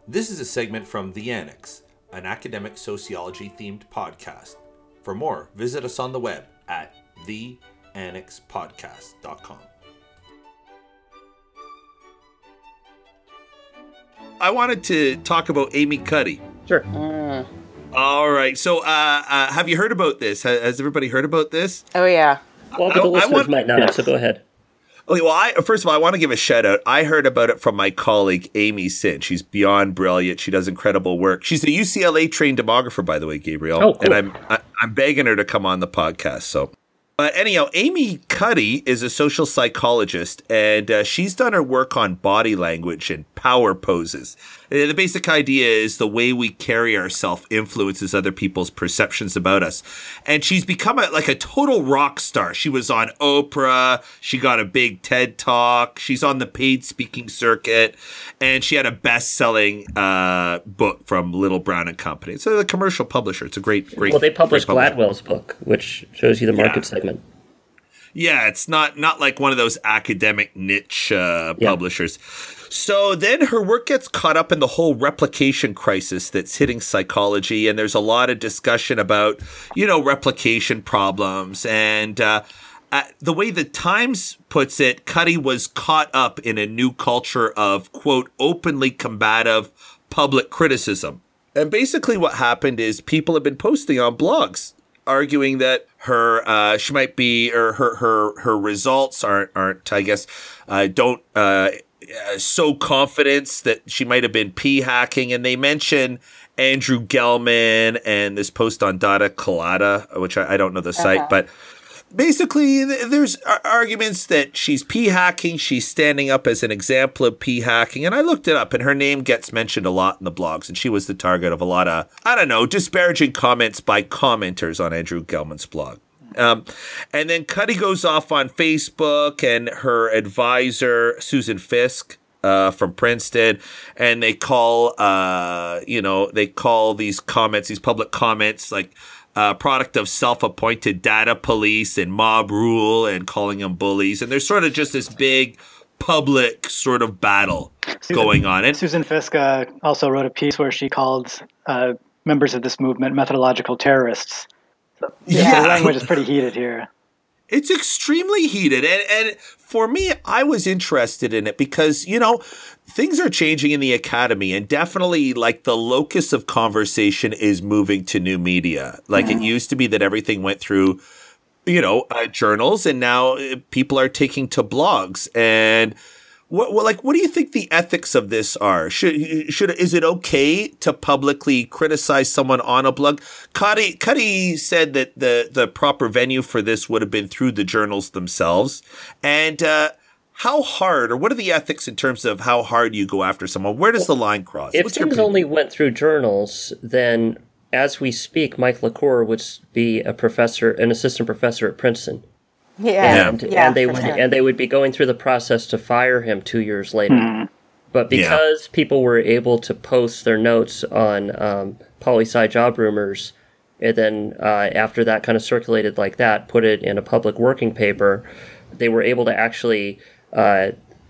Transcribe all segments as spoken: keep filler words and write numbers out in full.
This is a segment from The Annex, an academic sociology-themed podcast. For more, visit us on the web at the annex podcast dot com. I wanted to talk about Amy Cuddy. Sure. Mm. All right. So, uh, uh, have you heard about this? Has, has everybody heard about this? Oh, yeah. Well, but the I- I listeners want- might not, so go ahead. Okay, well, I, first of all, I want to give a shout out. I heard about it from my colleague, Amy Sin. She's beyond brilliant. She does incredible work. She's a U C L A trained demographer, by the way, Gabriel. Oh, cool. And I'm I, I'm begging her to come on the podcast. So, but anyhow, Amy Cuddy is a social psychologist, and uh, she's done her work on body language and power poses. Uh, The basic idea is the way we carry ourselves influences other people's perceptions about us. And she's become a, like a total rock star. She was on Oprah. She got a big TED Talk. She's on the paid speaking circuit. And she had a best-selling uh, book from Little Brown and Company. It's a commercial publisher. It's a great, great Well, they published great publisher. Gladwell's book, which shows you the market Yeah. segment. Yeah, it's not not like one of those academic niche uh, Yeah. publishers. So then her work gets caught up in the whole replication crisis that's hitting psychology, and there's a lot of discussion about, you know, replication problems. And uh, uh, the way the Times puts it, Cuddy was caught up in a new culture of, quote, openly combative public criticism. And basically what happened is people have been posting on blogs arguing that her uh, she might be or her her her results aren't aren't I guess uh, don't uh, uh, sow confidence that she might have been p hacking, and they mention Andrew Gelman and this post on Data Colada, which I, I don't know the site, Uh-huh. but basically th- there's ar- arguments that she's p hacking, she's standing up as an example of p hacking, and I looked it up, and her name gets mentioned a lot in the blogs, and she was the target of a lot of, I don't know, disparaging comments by commenters on Andrew Gelman's blog. Um, and then Cuddy goes off on Facebook, and her advisor, Susan Fisk, uh, from Princeton, and they call, uh, you know, they call these comments, these public comments, like, uh, product of self-appointed data police and mob rule, and calling them bullies. And there's sort of just this big public sort of battle Susan- going on. And Susan Fisk uh, also wrote a piece where she called uh, members of this movement methodological terrorists. So, Yeah. the language is pretty heated here. it's extremely heated. And, and for me, I was interested in it because, you know, things are changing in the academy, and definitely like the locus of conversation is moving to new media. Like it used to be that everything went through, you know, uh, journals, and now uh, people are taking to blogs. And what, what, like, what do you think the ethics of this are? Should, should, is it okay to publicly criticize someone on a blog? Cuddy, Cuddy said that the, the proper venue for this would have been through the journals themselves. And, uh, how hard, or what are the ethics in terms of how hard you go after someone? Where does the line cross? If What's your things opinion? only went through journals, then as we speak, Mike LaCour would be a professor, an assistant professor at Princeton. Yeah. and Yeah, and they for would sure. and they would be going through the process to fire him two years later. But because people were able to post their notes on um, poli-sci job rumors, and then uh, after that kind of circulated like that, put it in a public working paper, they were able to actually uh,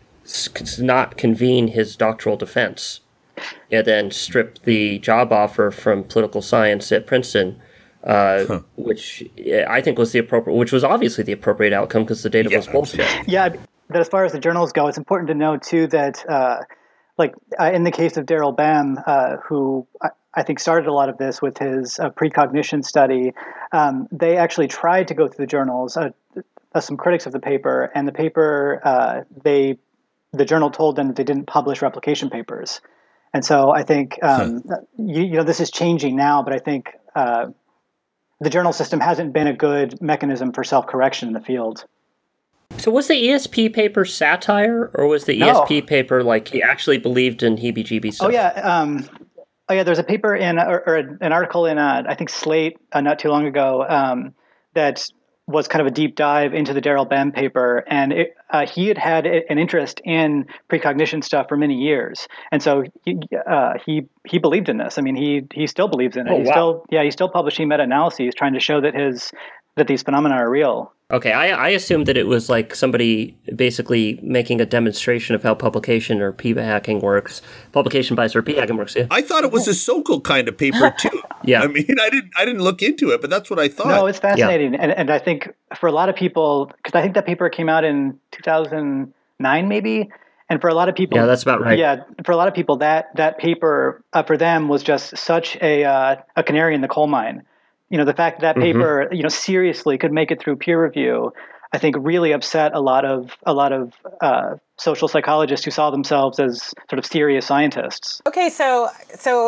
s- not convene his doctoral defense, and then strip the job offer from political science at Princeton. Uh, which I think was the appropriate, which was obviously the appropriate outcome because the data Yeah, was bullshit. Yeah, but as far as the journals go, it's important to know, too, that, uh, like, uh, in the case of Daryl Bem, uh, who I, I think started a lot of this with his uh, precognition study, um, they actually tried to go through the journals, uh, uh, some critics of the paper, and the paper, uh, they, the journal told them that they didn't publish replication papers. And so I think, um, you, you know, this is changing now, but I think uh, the journal system hasn't been a good mechanism for self-correction in the field. So was the E S P paper satire, or was the No. E S P paper like he actually believed in heebie-jeebie stuff? Oh yeah, um, oh yeah. There's a paper in, or, or an article in, uh, I think Slate, uh, not too long ago, um, that was kind of a deep dive into the Daryl Bem paper, and it, uh, he had had an interest in precognition stuff for many years, and so he uh, he he believed in this. I mean, he he still believes in it. Oh, he's wow. still yeah, he's still publishing meta-analyses trying to show that his that these phenomena are real. Okay, I, I assumed that it was like somebody basically making a demonstration of how publication or p hacking works. Publication bias or p hacking works. Yeah. I thought it was a Sokal kind of paper too. Yeah. I mean, I didn't I didn't look into it, but that's what I thought. No, it's fascinating, yeah. and and I think for a lot of people, because I think that paper came out in two thousand nine, maybe. And for a lot of people, yeah, that's about right. Yeah, for a lot of people, that that paper uh, for them was just such a uh, a canary in the coal mine. You know, the fact that that mm-hmm. paper, you know, seriously could make it through peer review, I think really upset a lot of a lot of uh, social psychologists who saw themselves as sort of serious scientists. Okay, so so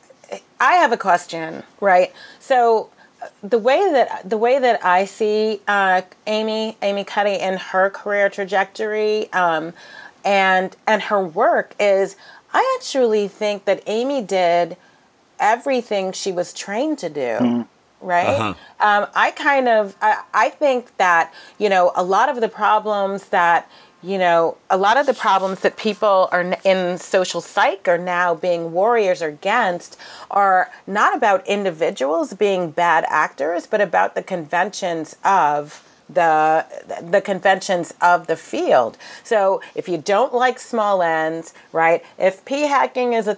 I have a question, right? So the way that the way that I see uh, Amy Amy Cuddy and her career trajectory um, and and her work is, I actually think that Amy did everything she was trained to do. Mm. Right. Uh-huh. Um, I kind of I, I think that, you know, a lot of the problems that, you know, a lot of the problems that people are in social psych are now being warriors against are not about individuals being bad actors, but about the conventions of the the conventions of the field. So if you don't like small ends, right, if p-hacking is a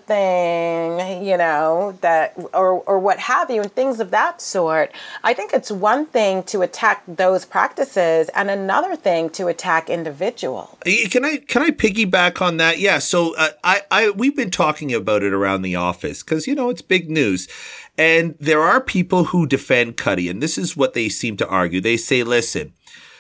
thing, you know, that or or what have you, and things of that sort, I think it's one thing to attack those practices and another thing to attack individuals. Can I can I piggyback on that? Yeah, so uh, I I we've been talking about it around the office because, you know, it's big news. And there are people who defend Cuddy, and this is what they seem to argue. They say, listen,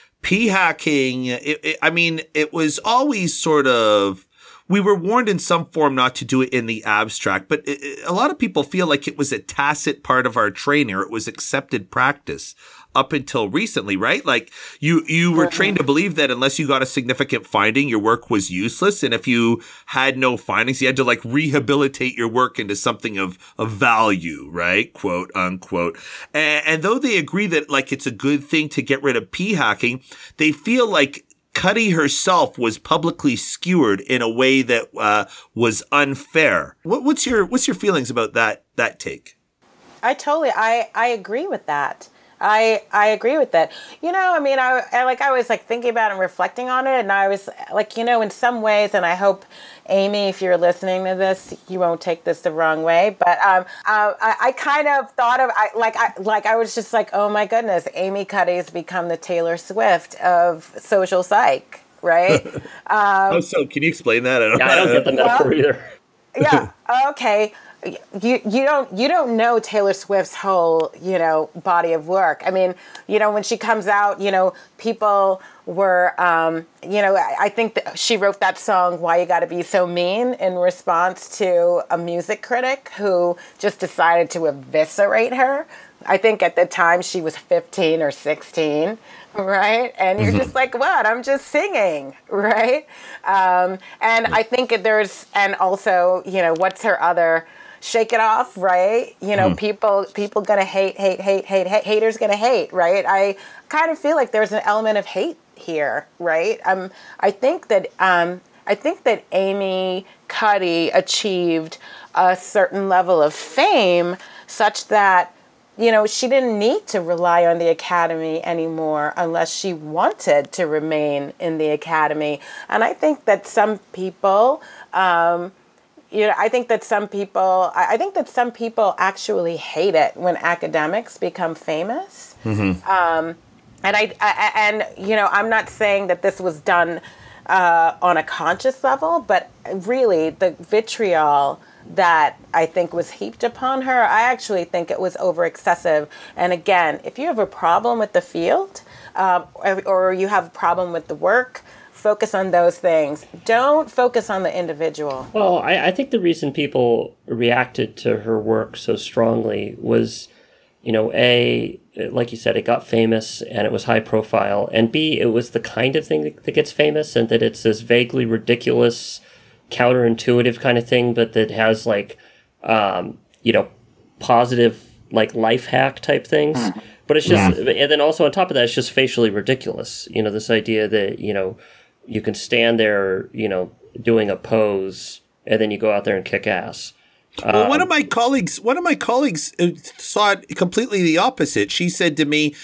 p-hacking, it, it, I mean, it was always sort of, we were warned in some form not to do it in the abstract, but it, it, a lot of people feel like it was a tacit part of our training, or it was accepted practice up until recently, right? Like you, you were trained to believe that unless you got a significant finding, your work was useless. And if you had no findings, you had to like rehabilitate your work into something of, of value, right? Quote unquote. And, and though they agree that like it's a good thing to get rid of p-hacking, they feel like Cuddy herself was publicly skewered in a way that uh, was unfair. What, what's your what's your feelings about that that take? I totally I I agree with that. I I agree with that. You know, I mean, I, I like I was like thinking about it and reflecting on it, and I was like, you know, in some ways, and I hope, Amy, if you're listening to this, you won't take this the wrong way, but um, uh, I, I kind of thought of I like I like I was just like, oh my goodness, Amy Cuddy's become the Taylor Swift of social psych, right? um, oh, so can you explain that? I don't, yeah, I don't get the metaphor well, either. Yeah. Okay. You you don't you don't know Taylor Swift's whole, you know, body of work. I mean, you know, when she comes out, you know, people were, um, you know, I, I think that she wrote that song "Why You Gotta Be So Mean" in response to a music critic who just decided to eviscerate her. I think at the time she was fifteen or sixteen. Right. And you're just like, what? I'm just singing. Right. Um, and I think there's and also, you know, what's her other shake it off. Right. You know, mm. people people going to hate, hate, hate, hate, hate, haters going to hate. Right. I kind of feel like there's an element of hate here. Right. Um, I think that um, I think that Amy Cuddy achieved a certain level of fame such that, you know, she didn't need to rely on the academy anymore unless she wanted to remain in the academy. And I think that some people, um, you know, I think that some people, I think that some people actually hate it when academics become famous. Mm-hmm. Um, and I, I, and you know, I'm not saying that this was done uh, on a conscious level, but really the vitriol that I think was heaped upon her, I actually think it was over excessive. And again, if you have a problem with the field, um, or, or you have a problem with the work, focus on those things. Don't focus on the individual. Well, I, I think the reason people reacted to her work so strongly was, you know, A, like you said, it got famous and it was high profile, and B, it was the kind of thing that, that gets famous, and that it's this vaguely ridiculous, counterintuitive kind of thing, but that has like, um, you know, positive like life hack type things. But it's just, yeah. And then also on top of that, it's just facially ridiculous. You know, this idea that, you know, you can stand there, you know, doing a pose, and then you go out there and kick ass. Well, um, one of my colleagues, one of my colleagues saw it completely the opposite. She said to me,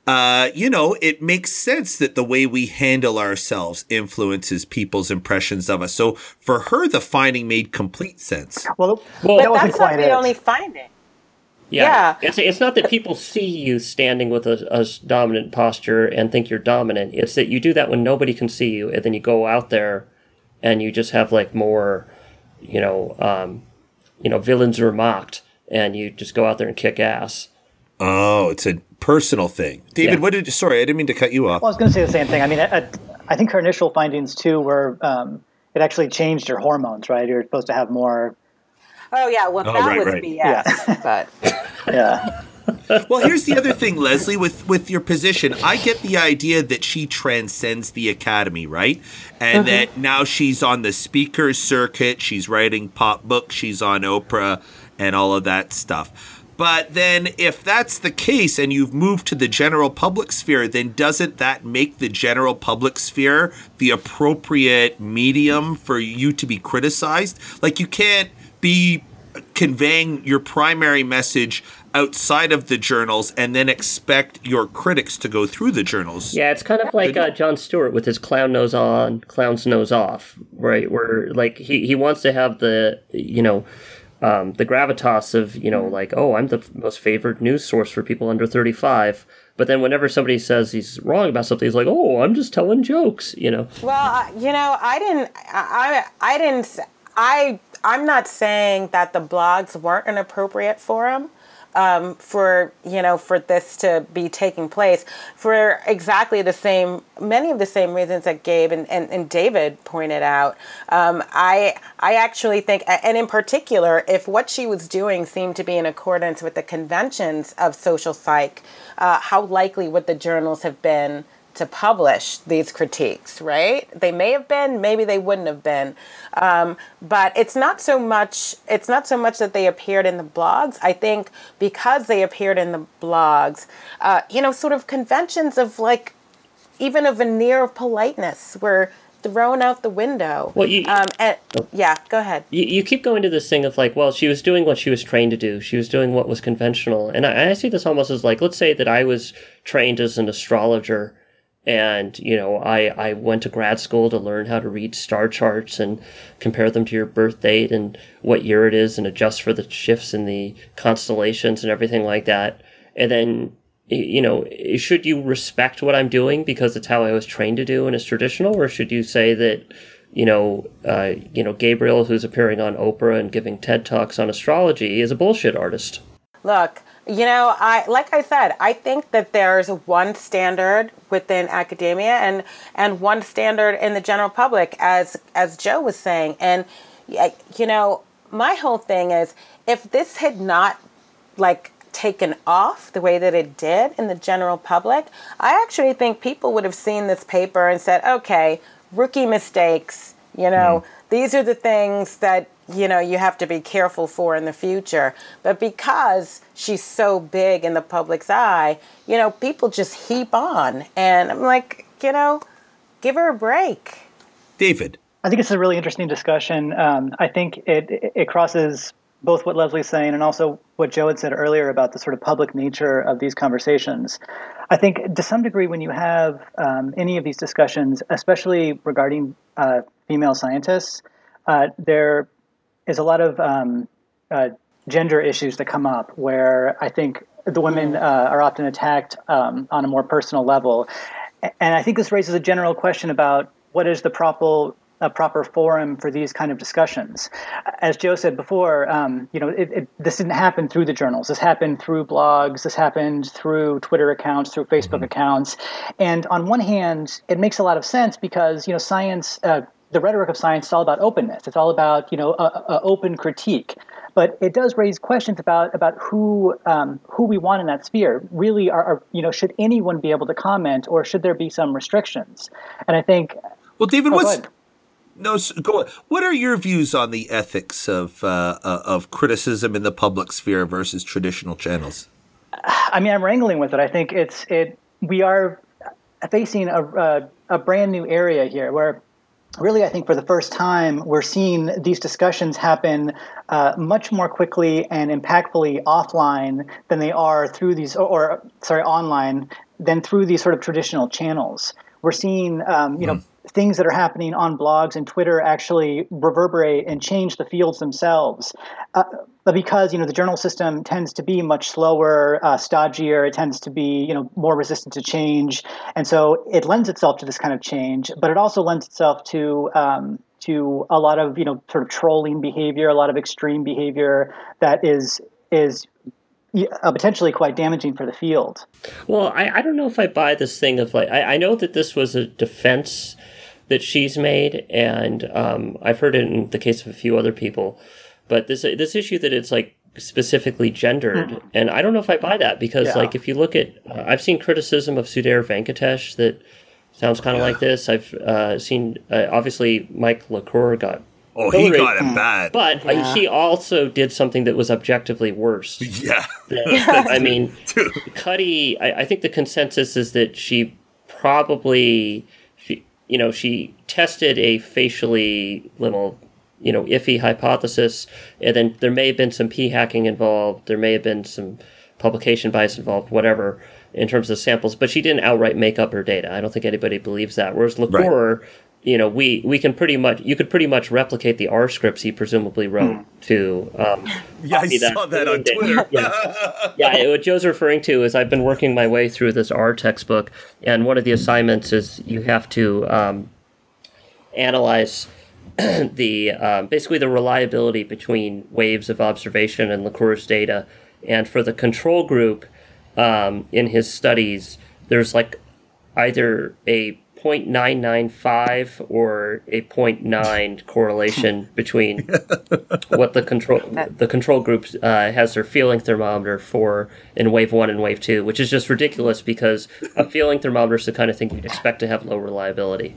uh, you know, it makes sense that the way we handle ourselves influences people's impressions of us. So for her, the finding made complete sense. Well, well that but that's not the it. only finding. Yeah. yeah. It's, it's not that people see you standing with a, a dominant posture and think you're dominant. It's that you do that when nobody can see you, and then you go out there and you just have like more, you know, um, you know, villains are mocked, and you just go out there and kick ass. Oh, it's a personal thing. David, yeah. what did, sorry, I didn't mean to cut you off. Well, I was going to say the same thing. I mean, I, I think her initial findings too were, um, it actually changed her hormones, right? You're supposed to have more. Oh, yeah. Well, oh, that right, was right. B S. Yeah. But yeah. Well, here's the other thing, Leslie, with, with your position. I get the idea that she transcends the academy, right? And mm-hmm. that now she's on the speakers circuit. She's writing pop books. She's on Oprah and all of that stuff. But then if that's the case and you've moved to the general public sphere, then doesn't that make the general public sphere the appropriate medium for you to be criticized? Like, you can't be conveying your primary message outside of the journals and then expect your critics to go through the journals. Yeah, it's kind of like uh, Jon Stewart with his clown nose on, clown's nose off, right? Where, like, he, he wants to have the, you know, um, the gravitas of, you know, like, oh, I'm the most favored news source for people under thirty-five. But then whenever somebody says he's wrong about something, he's like, oh, I'm just telling jokes, you know? Well, uh, you know, I didn't, I, I didn't, I, I'm not saying that the blogs weren't an appropriate forum. Um, for, you know, for this to be taking place for exactly the same, many of the same reasons that Gabe and, and, and David pointed out. Um, I I actually think, and in particular, if what she was doing seemed to be in accordance with the conventions of social psych, uh, how likely would the journals have been to publish these critiques, right? They may have been, maybe they wouldn't have been. Um, but it's not so much, it's not so much that they appeared in the blogs. I think because they appeared in the blogs, uh, you know, sort of conventions of like, even a veneer of politeness were thrown out the window. Well, you, um, and, yeah, go ahead. You, you keep going to this thing of like, well, she was doing what she was trained to do. She was doing what was conventional. And I, I see this almost as like, let's say that I was trained as an astrologer. And, you know, I, I went to grad school to learn how to read star charts and compare them to your birth date and what year it is and adjust for the shifts in the constellations and everything like that. And then, you know, should you respect what I'm doing because it's how I was trained to do and it's traditional? Or should you say that, you know, uh, you know, Gabriel, who's appearing on Oprah and giving TED Talks on astrology, is a bullshit artist? Look, you know, I like I said, I think that there's one standard within academia and and one standard in the general public, as as Joe was saying. And, you know, my whole thing is, if this had not, like, taken off the way that it did in the general public, I actually think people would have seen this paper and said, okay, rookie mistakes, you know, mm. these are the things that, you know, you have to be careful for in the future. But because she's so big in the public's eye, you know, people just heap on. And I'm like, you know, give her a break. David. I think it's a really interesting discussion. Um, I think it it crosses both what Leslie's saying and also what Joe had said earlier about the sort of public nature of these conversations. I think to some degree when you have um, any of these discussions, especially regarding uh, female scientists, uh, there is a lot of um, uh, gender issues that come up where I think the women uh, are often attacked um, on a more personal level. And I think this raises a general question about what is the proper a proper forum for these kind of discussions. As Joe said before, um, you know, it, it, this didn't happen through the journals. This happened through blogs. This happened through Twitter accounts, through Facebook mm-hmm. accounts. And on one hand, it makes a lot of sense because, you know, science, uh, the rhetoric of science is all about openness. It's all about, you know, a, a open critique. But it does raise questions about about who um, who we want in that sphere. Really, are, are you know, should anyone be able to comment, or should there be some restrictions? And I think. Well, David, oh, what's no go on. What are your views on the ethics of uh, uh, of criticism in the public sphere versus traditional channels? I mean, I'm wrangling with it. I think it's it. We are facing a a, a brand new area here where. Really, I think for the first time, we're seeing these discussions happen uh, much more quickly and impactfully offline than they are through these, or, or sorry, online than through these sort of traditional channels. We're seeing, um, you mm. know, things that are happening on blogs and Twitter actually reverberate and change the fields themselves. Uh, but because, you know, the journal system tends to be much slower, uh, stodgier, it tends to be, you know, more resistant to change. And so it lends itself to this kind of change, but it also lends itself to um, to a lot of, you know, sort of trolling behavior, a lot of extreme behavior that is is Uh, potentially quite damaging for the field. Well, I, I don't know if I buy this thing of like, I, I know that this was a defense that she's made, and um, I've heard it in the case of a few other people, but this this issue that it's like specifically gendered, mm. and I don't know if I buy that, because yeah. like if you look at, uh, I've seen criticism of Sudhir Venkatesh that sounds kind of yeah. like this. I've uh, seen, uh, obviously Mike LaCour got Oh, he Hillary, got it bad. But yeah. uh, he also did something that was objectively worse. Yeah. That, I mean, Cuddy, I, I think the consensus is that she probably, she, you know, she tested a facially little, you know, iffy hypothesis, and then there may have been some p-hacking involved, there may have been some publication bias involved, whatever, in terms of samples, but she didn't outright make up her data. I don't think anybody believes that. Whereas LaCour... Right. You know, we, we can pretty much, you could pretty much replicate the R scripts he presumably wrote mm. to. Um, yeah, I that saw that on Twitter. yeah, yeah, what Joe's referring to is I've been working my way through this R textbook, and one of the assignments is you have to um, analyze the um, basically the reliability between waves of observation and LaCour's data. And for the control group um, in his studies, there's like either a zero point nine nine five or a zero point nine correlation between what the control the control group uh, has their feeling thermometer for in wave one and wave two, which is just ridiculous because a feeling thermometer is the kind of thing you'd expect to have low reliability.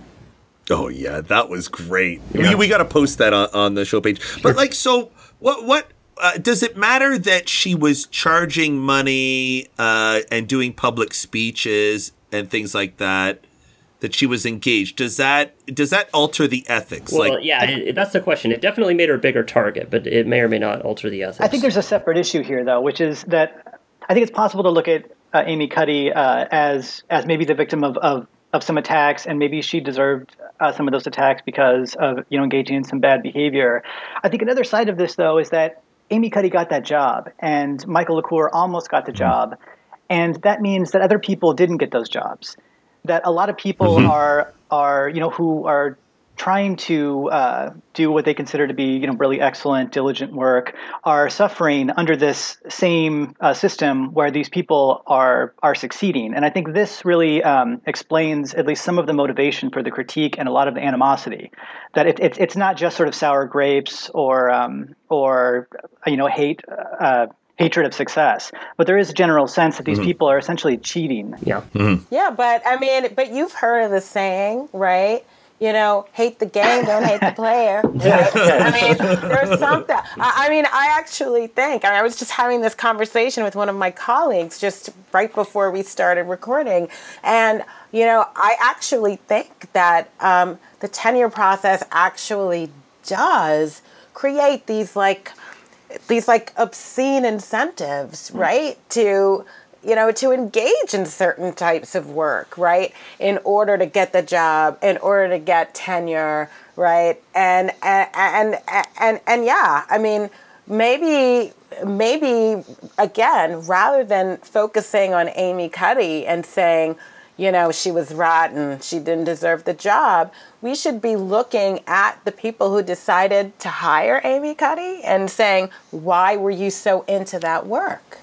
Oh yeah, that was great. Yeah. We, we got to post that on, on the show page. But like, so what? What uh, does it matter that she was charging money uh, and doing public speeches and things like that? That she was engaged, does that does that alter the ethics? Well, like, yeah, it, that's the question. It definitely made her a bigger target, but it may or may not alter the ethics. I think there's a separate issue here, though, which is that I think it's possible to look at uh, Amy Cuddy uh, as as maybe the victim of, of, of some attacks, and maybe she deserved uh, some of those attacks because of, you know, engaging in some bad behavior. I think another side of this, though, is that Amy Cuddy got that job, and Michael LaCour almost got the mm-hmm. job, and that means that other people didn't get those jobs. That a lot of people mm-hmm. are are you know who are trying to uh, do what they consider to be you know really excellent, diligent work are suffering under this same uh, system where these people are are succeeding. And I think this really um, explains at least some of the motivation for the critique and a lot of the animosity. That it, it, it's not just sort of sour grapes or um, or you know hate. Uh, hatred of success, but there is a general sense that these mm-hmm. people are essentially cheating. Yeah. Mm-hmm. Yeah, but I mean, but you've heard of the saying, right? You know, hate the game, don't hate the player. Right? I mean, there's something. I, I mean, I actually think, I mean, I was just having this conversation with one of my colleagues just right before we started recording. And, you know, I actually think that um, the tenure process actually does create these like, these like obscene incentives, right? To, you know, to engage in certain types of work, right? In order to get the job, in order to get tenure, right? And, and, and, and, and, and yeah, I mean, maybe, maybe again, rather than focusing on Amy Cuddy and saying, you know, she was rotten, she didn't deserve the job, we should be looking at the people who decided to hire Amy Cuddy and saying, why were you so into that work?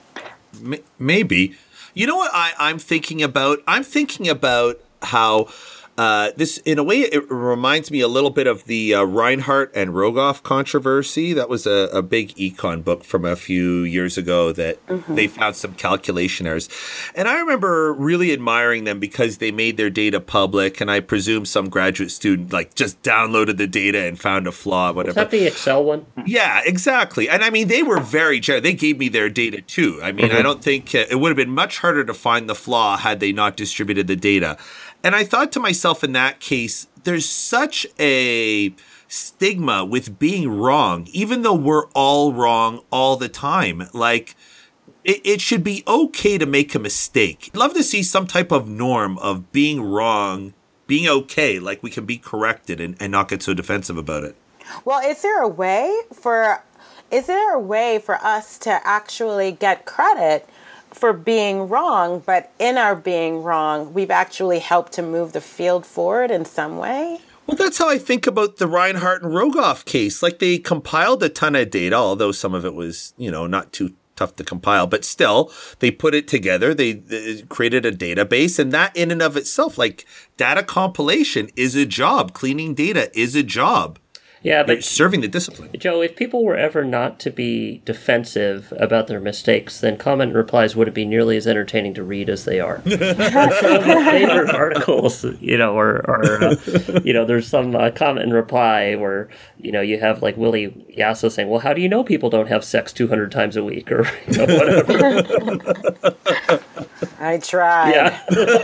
Maybe. You know what I, I'm thinking about? I'm thinking about how uh, this, in a way, it reminds me a little bit of the uh, Reinhardt and Rogoff controversy. That was a, a big econ book from a few years ago that mm-hmm. they found some calculation errors. And I remember really admiring them because they made their data public, and I presume some graduate student like just downloaded the data and found a flaw, whatever. Was that the Excel one? Yeah, exactly. And I mean, they were very generous. They gave me their data too. I mean, mm-hmm. I don't think uh, it would have been much harder to find the flaw had they not distributed the data. And I thought to myself in that case, there's such a stigma with being wrong, even though we're all wrong all the time. Like, It, it should be okay to make a mistake. I'd love to see some type of norm of being wrong, being okay, like we can be corrected and, and not get so defensive about it. Well, is there a way for is there a way for us to actually get credit for being wrong, but in our being wrong, we've actually helped to move the field forward in some way? Well, that's how I think about the Reinhardt and Rogoff case. Like, they compiled a ton of data, although some of it was, you know, not too tough to compile, but still they put it together. They, they created a database, and that in and of itself, like, data compilation is a job. Cleaning data is a job. Yeah, but You're serving the discipline. Joe, if people were ever not to be defensive about their mistakes, then comment and replies wouldn't be nearly as entertaining to read as they are. Some of my favorite articles, you know, or, or uh, you know, there's some uh, comment and reply where, you know, you have like Willie Yasso saying, well, how do you know people don't have sex two hundred times a week, or, you know, whatever. I tried. Yeah.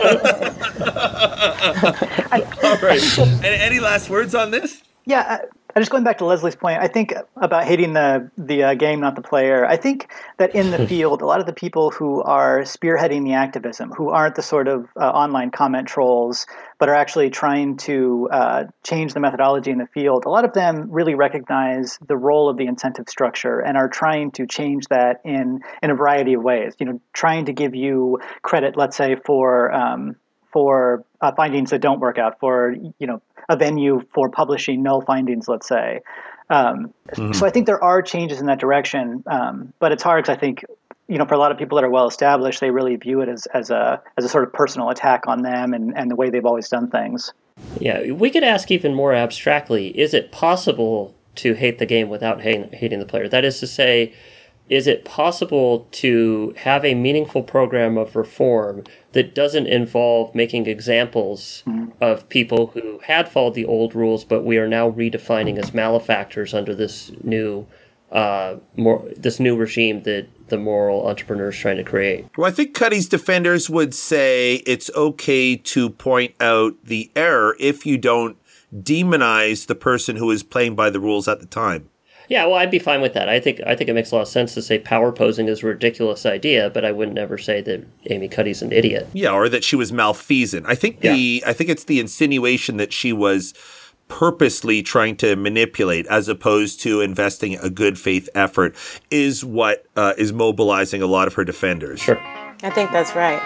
All right. Any, any last words on this? Yeah, I, just going back to Leslie's point, I think about hating the the uh, game, not the player. I think that in the field, a lot of the people who are spearheading the activism, who aren't the sort of uh, online comment trolls, but are actually trying to uh, change the methodology in the field, a lot of them really recognize the role of the incentive structure and are trying to change that in in a variety of ways. You know, trying to give you credit, let's say, for um, for uh, findings that don't work out, for, you know, a venue for publishing null findings, let's say. Um, mm-hmm. So I think there are changes in that direction, um, but it's hard because I think, you know, for a lot of people that are well established, they really view it as, as a as a sort of personal attack on them and, and the way they've always done things. Yeah, we could ask even more abstractly, is it possible to hate the game without hating, hating the player? That is to say, is it possible to have a meaningful program of reform that doesn't involve making examples mm-hmm. of people who had followed the old rules, but we are now redefining as malefactors under this new, uh, more this new regime that the moral entrepreneur is trying to create? Well, I think Cuddy's defenders would say it's okay to point out the error if you don't demonize the person who is playing by the rules at the time. Yeah, well, I'd be fine with that. I think I think it makes a lot of sense to say power posing is a ridiculous idea, but I would never say that Amy Cuddy's an idiot. Yeah, or that she was malfeasant. I think the yeah. I think it's the insinuation that she was purposely trying to manipulate as opposed to investing a good faith effort is what uh, is mobilizing a lot of her defenders. Sure. I think that's right.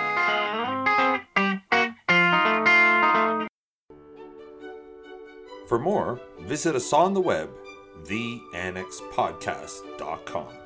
For more, visit us on the web, the annex podcast dot com.